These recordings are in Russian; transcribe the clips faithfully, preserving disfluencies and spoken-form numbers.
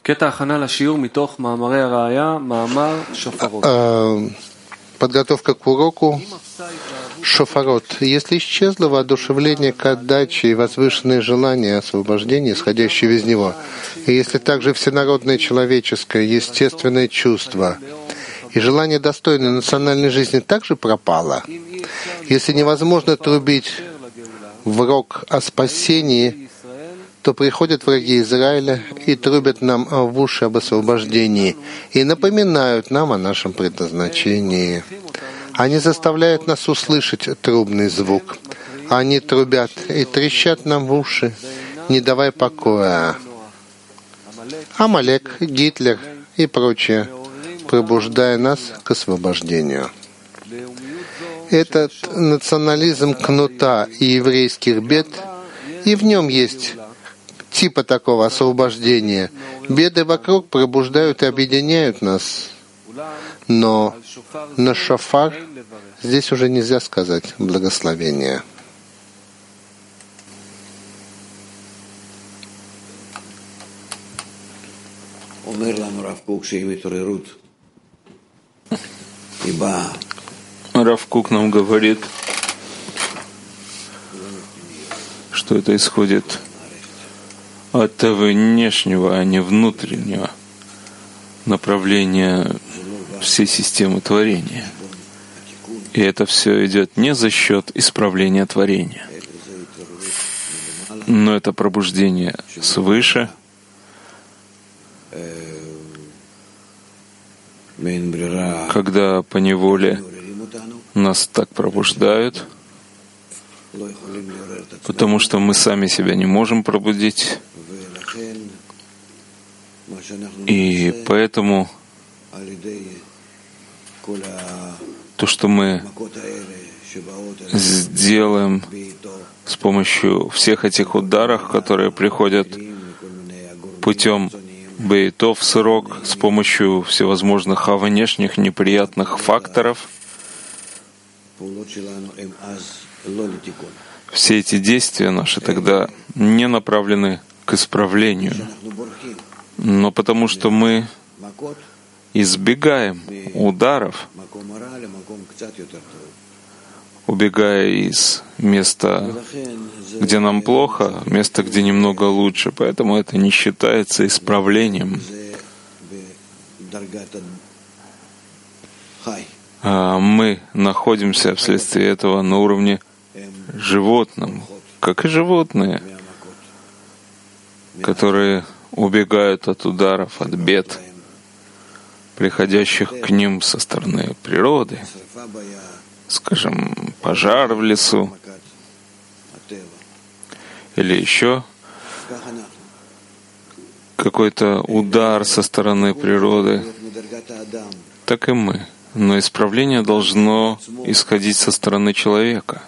Подготовка к уроку шофарот. Если исчезло воодушевление к отдаче и возвышенные желания освобождения, исходящие из него, и если также всенародное человеческое, естественное чувство и желание достойной национальной жизни также пропало, если невозможно трубить в рог о спасении, то приходят враги Израиля и трубят нам в уши об освобождении и напоминают нам о нашем предназначении. Они заставляют нас услышать трубный звук. Они трубят и трещат нам в уши, не давая покоя. Амалек, Гитлер и прочее, пробуждая нас к освобождению. Этот национализм кнута и еврейских бед, и в нем есть типа такого освобождения. Беды вокруг пробуждают и объединяют нас. Но на шофар здесь уже нельзя сказать благословение. Рав Кук нам говорит, что это исходит от внешнего, а не внутреннего направления всей системы творения. И это все идет не за счет исправления творения, но это пробуждение свыше, когда поневоле нас так пробуждают, потому что мы сами себя не можем пробудить. И поэтому то, что мы сделаем с помощью всех этих ударов, которые приходят путем бейтов, срок, с помощью всевозможных внешних неприятных факторов, все эти действия наши тогда не направлены к исправлению, но потому что мы избегаем ударов, убегая из места, где нам плохо, места, где немного лучше. Поэтому это не считается исправлением. А мы находимся вследствие этого на уровне животном, как и животные, которые убегают от ударов, от бед, приходящих к ним со стороны природы, скажем, пожар в лесу или еще какой-то удар со стороны природы, так и мы. Но исправление должно исходить со стороны человека,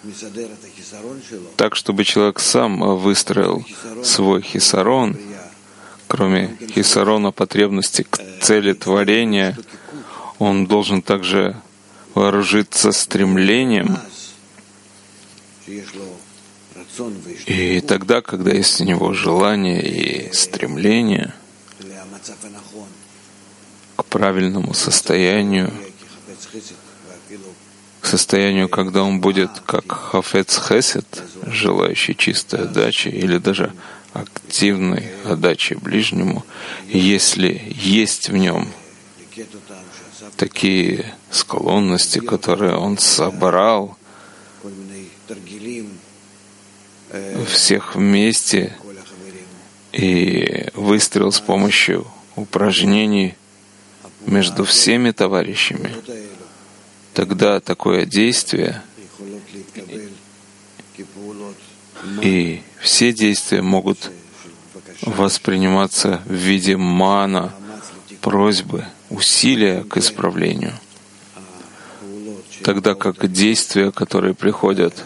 так, чтобы человек сам выстроил свой хисарон. Кроме хисарона потребности к цели творения, он должен также вооружиться стремлением. И тогда, когда есть у него желание и стремление к правильному состоянию, к состоянию, когда он будет как хафец хесед, желающий чистой отдачи, или даже активной отдачи ближнему, если есть в нем такие склонности, которые он собрал всех вместе и выстроил с помощью упражнений между всеми товарищами, тогда такое действие и все действия могут восприниматься в виде мана, просьбы, усилия к исправлению. Тогда как действия, которые приходят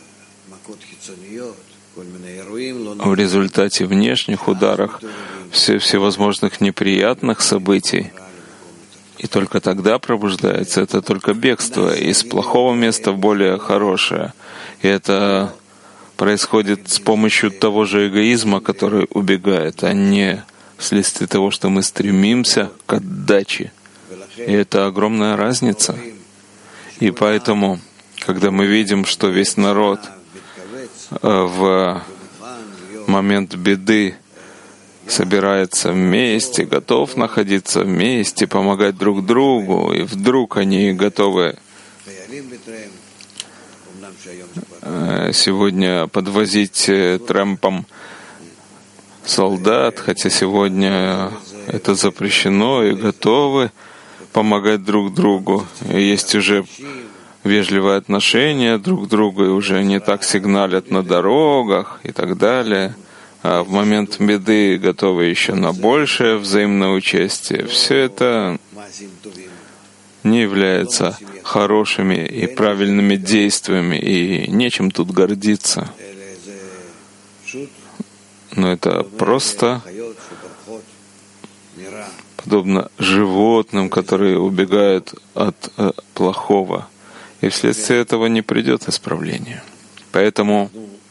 в результате внешних ударов, все, всевозможных неприятных событий, и только тогда пробуждается, это только бегство из плохого места в более хорошее. И это происходит с помощью того же эгоизма, который убегает, а не вследствие того, что мы стремимся к отдаче. И это огромная разница. И поэтому, когда мы видим, что весь народ в момент беды собирается вместе, готов находиться вместе, помогать друг другу, и вдруг они готовы сегодня подвозить трампом солдат, хотя сегодня это запрещено, и готовы помогать друг другу. И есть уже вежливое отношение друг к другу, и уже не так сигналят на дорогах и так далее. А в момент беды готовы еще на большее взаимное участие. Все это не является хорошими и правильными действиями, и нечем тут гордиться. Но это просто подобно животным, которые убегают от э, плохого, и вследствие этого не придет исправление. Поэтому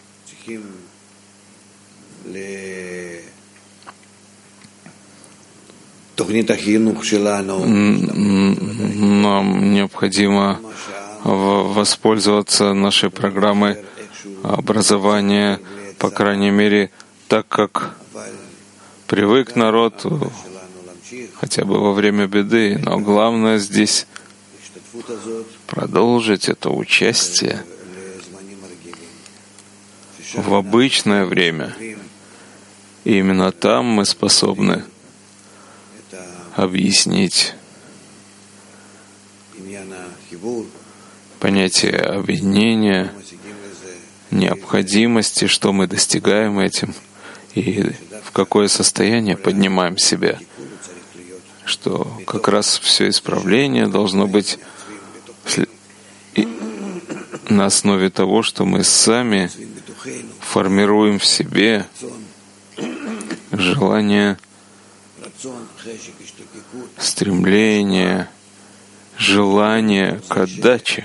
нам необходимо воспользоваться нашей программой образования, по крайней мере, так как привык народ, хотя бы во время беды, но главное здесь продолжить это участие в обычное время. И именно там мы способны объяснить понятие объединения, необходимости, что мы достигаем этим, и в какое состояние поднимаем себя, что как раз все исправление должно быть на основе того, что мы сами формируем в себе желание, стремление, желание к отдаче.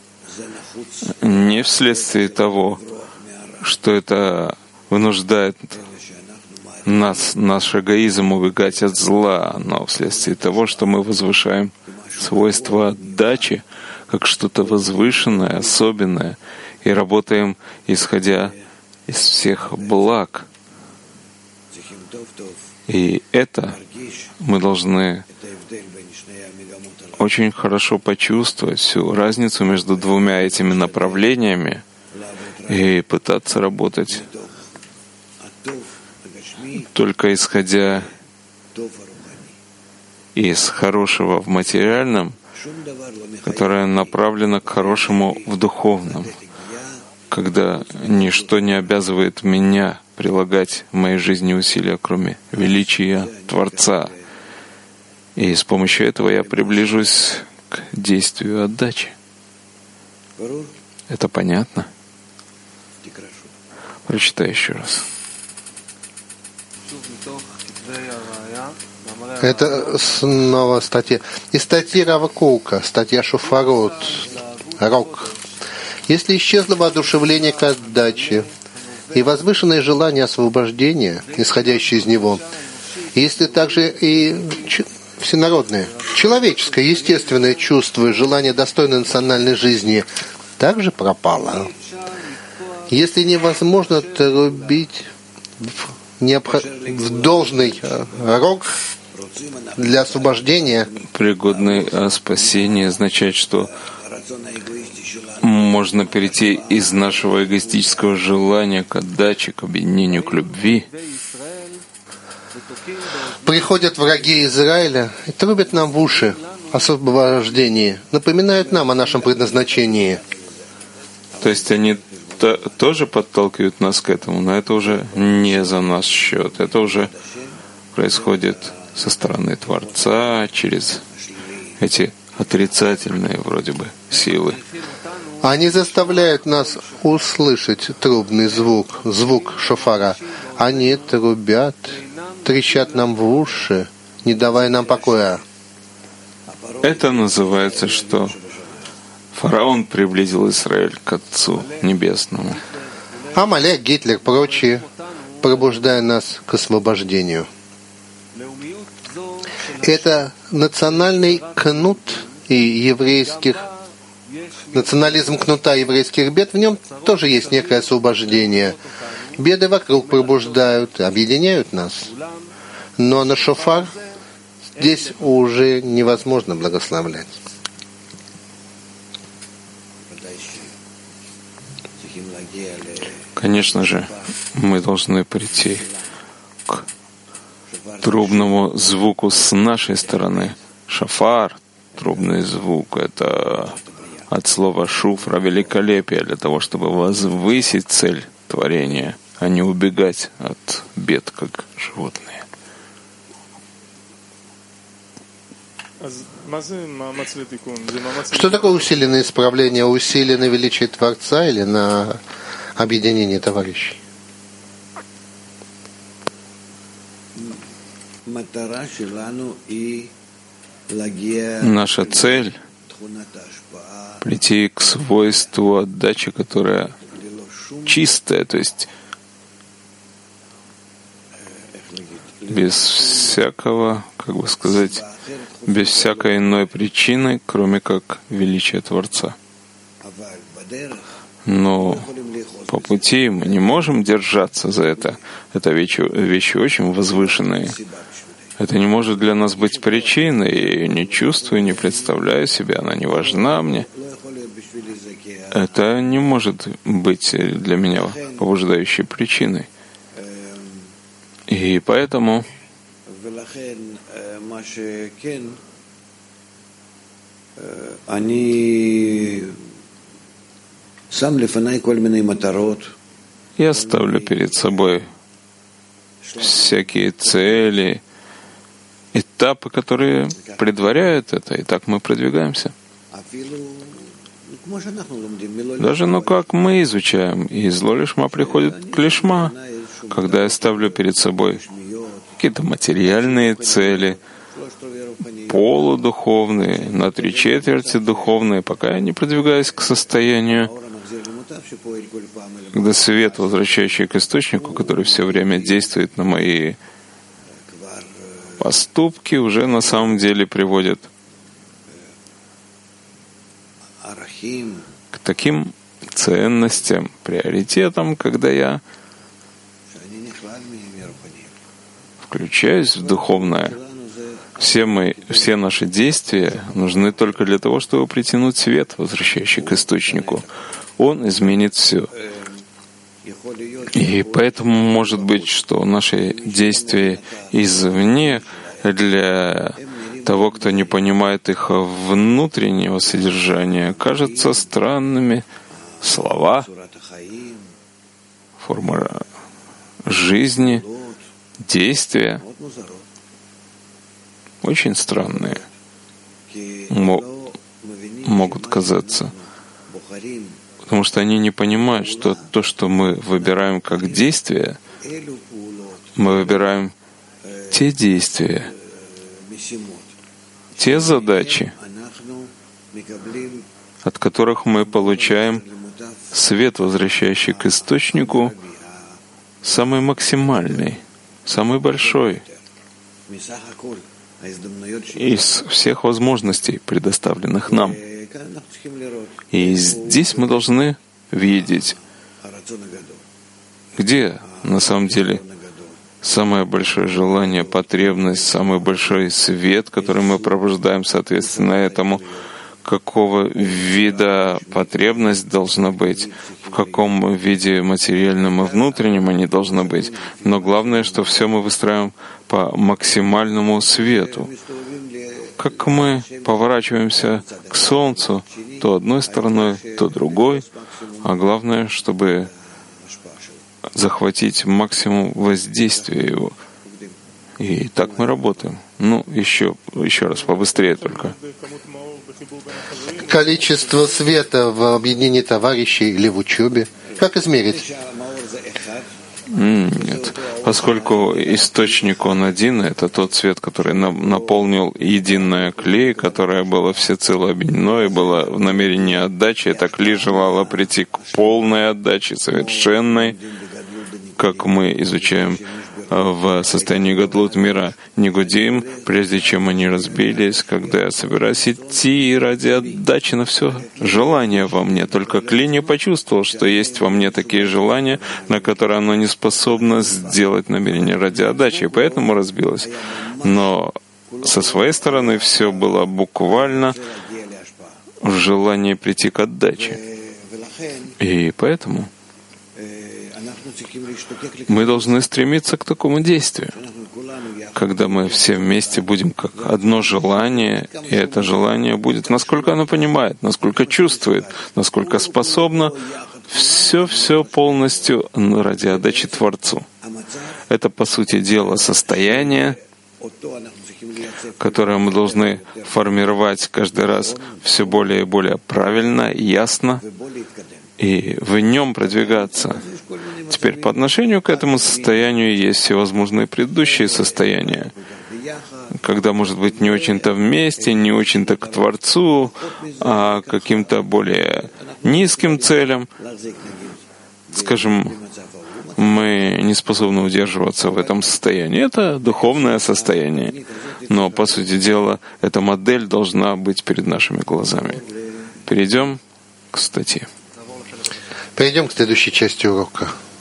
Не вследствие того, что это вынуждает нас, наш эгоизм убегать от зла, но вследствие того, что мы возвышаем свойства отдачи как что-то возвышенное, особенное, и работаем, исходя из всех благ. И это мы должны очень хорошо почувствовать всю разницу между двумя этими направлениями и пытаться работать только исходя из хорошего в материальном, которое направлено к хорошему в духовном, когда ничто не обязывает меня прилагать в моей жизни усилия, кроме величия Творца. И с помощью этого я приближусь к действию отдачи. Это понятно? Прочитай еще раз. Это снова статья. Из статьи Рава Коука, статья Шофарот, Рок. Если исчезло воодушевление к отдаче и возвышенное желание освобождения, исходящее из него, если также и всенародное, человеческое, естественное чувство и желание достойной национальной жизни также пропало. Если невозможно трубить в, необх... в должный рог для освобождения, пригодный спасение означает, что можно перейти из нашего эгоистического желания к отдаче, к объединению, к любви. Приходят враги Израиля и трубят нам в уши о освобождении, напоминают нам о нашем предназначении. То есть они то, тоже подталкивают нас к этому, но это уже не за наш счет. Это уже происходит со стороны Творца, через эти отрицательные вроде бы силы. Они заставляют нас услышать трубный звук, звук шофара. Они трубят, трещат нам в уши, не давая нам покоя. Это называется, что фараон приблизил Израиль к Отцу Небесному. Амалек, Гитлер, прочие, пробуждая нас к освобождению. Это национальный кнут и еврейских, национализм кнута еврейских бед, в нем тоже есть некое освобождение. Беды вокруг пробуждают, объединяют нас. Но на шофар здесь уже невозможно благословлять. Конечно же, мы должны прийти к трубному звуку с нашей стороны. Шафар, трубный звук, это от слова шуфра, великолепие, для того, чтобы возвысить цель творения, а не убегать от бед, как животные. Что такое усиленное исправление? Усиленное величие Творца или на объединение товарищей? Наша цель — прийти к свойству отдачи, которая чистая, то есть без всякого, как бы сказать, без всякой иной причины, кроме как величия Творца. Но по пути мы не можем держаться за это. Это вещи, вещи очень возвышенные. Это не может для нас быть причиной. Я ее не чувствую, не представляю себе, она не важна мне. Это не может быть для меня побуждающей причиной. И поэтому я ставлю перед собой всякие цели, этапы, которые предваряют это, и так мы продвигаемся. Даже, ну как мы изучаем, из ло-лишма приходит к лишма, когда я ставлю перед собой какие-то материальные цели, полудуховные, на три четверти духовные, пока я не продвигаюсь к состоянию, когда свет, возвращающий к источнику, который все время действует на мои поступки, уже на самом деле приводит к таким ценностям, приоритетам, когда я включаюсь в духовное. Все, мы, все наши действия нужны только для того, чтобы притянуть свет, возвращающий к источнику. Он изменит все. И поэтому может быть, что наши действия извне для того, кто не понимает их внутреннего содержания, кажутся странными. Слова, форма жизни, действия очень странные могут казаться, потому что они не понимают, что то, что мы выбираем как действие, мы выбираем те действия, те задачи, от которых мы получаем свет, возвращающий к источнику, самый максимальный, самый большой из всех возможностей, предоставленных нам. И здесь мы должны видеть, где на самом деле самое большое желание, потребность, самый большой свет, который мы пробуждаем, соответственно этому, какого вида потребность должна быть, в каком виде материальном и внутреннем они должны быть. Но главное, что все мы выстраиваем по максимальному свету. Как мы поворачиваемся к Солнцу, то одной стороной, то другой, а главное, чтобы захватить максимум воздействия его. И так мы работаем. Ну, еще, еще раз, побыстрее только. Количество света в объединении товарищей или в учебе. Как измерить? Нет. Поскольку источник он один, это тот свет, который наполнил единое клей, которое было всецело объединено и было в намерении отдачи. Это клей желало прийти к полной отдаче, совершенной, как мы изучаем в состоянии гадлут мира Нигудим, прежде чем они разбились, когда я собираюсь идти ради отдачи на все желание во мне. Только Кли не почувствовал, что есть во мне такие желания, на которые оно не способно сделать намерение ради отдачи, и поэтому разбилось. Но со своей стороны все было буквально в желании прийти к отдаче. И поэтому мы должны стремиться к такому действию, когда мы все вместе будем как одно желание, и это желание будет, насколько оно понимает, насколько чувствует, насколько способно, все-все полностью ради отдачи Творцу. Это, по сути дела, состояние, которое мы должны формировать каждый раз все более и более правильно, ясно, и в нем продвигаться. Теперь по отношению к этому состоянию есть всевозможные предыдущие состояния, когда, может быть, не очень-то вместе, не очень-то к Творцу, а каким-то более низким целям. Скажем, мы не способны удерживаться в этом состоянии. Это духовное состояние. Но, по сути дела, эта модель должна быть перед нашими глазами. Перейдем к статье. Перейдем к следующей части урока.